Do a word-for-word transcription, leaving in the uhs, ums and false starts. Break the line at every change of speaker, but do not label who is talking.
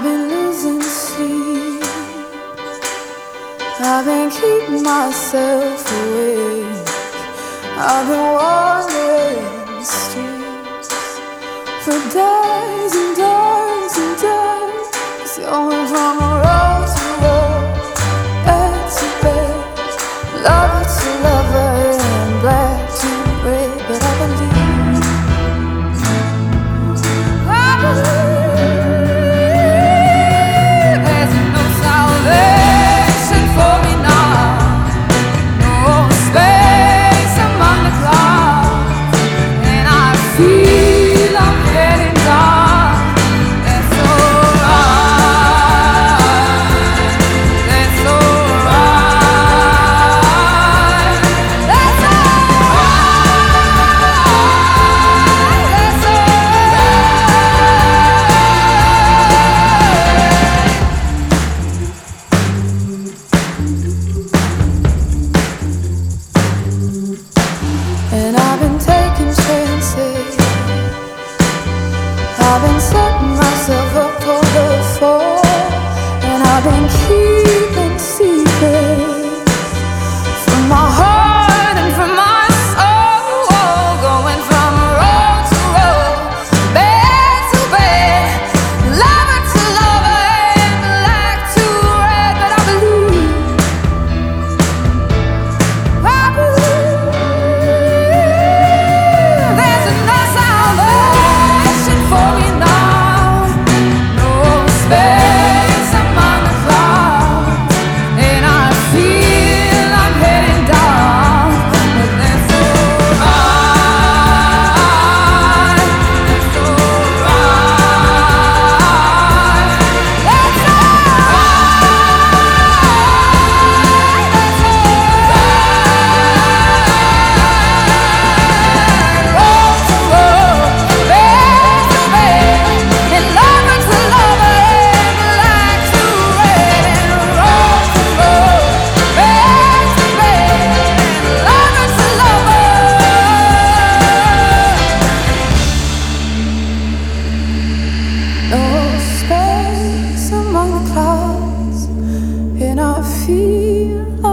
I've been losing sleep. I've been keeping myself awake. I've been wandering the streets for days and days and days, going from road to road, bed to bed, lover to lover, and black to red. But I believe, I believe there's no salvation for me now, no space among the clouds, and I feel I'm heading down. That's alright, that's alright, that's alright, that's alright. And I've been taking chances, I've been setting myself up for the fall, and I've been keeping secrets from my heart and from my soul, going from road to road, bed to bed, lover to lover, and black to red. But I believe, I believe there's no salvation for me now, no space among the clouds, and I feel I'm heading down. But that's alright, that's alright, that's road to road, bed to bed, and lover to lover, and black to red. And road to road, bed to bed, and lover to lover. No space among the clouds, and I feel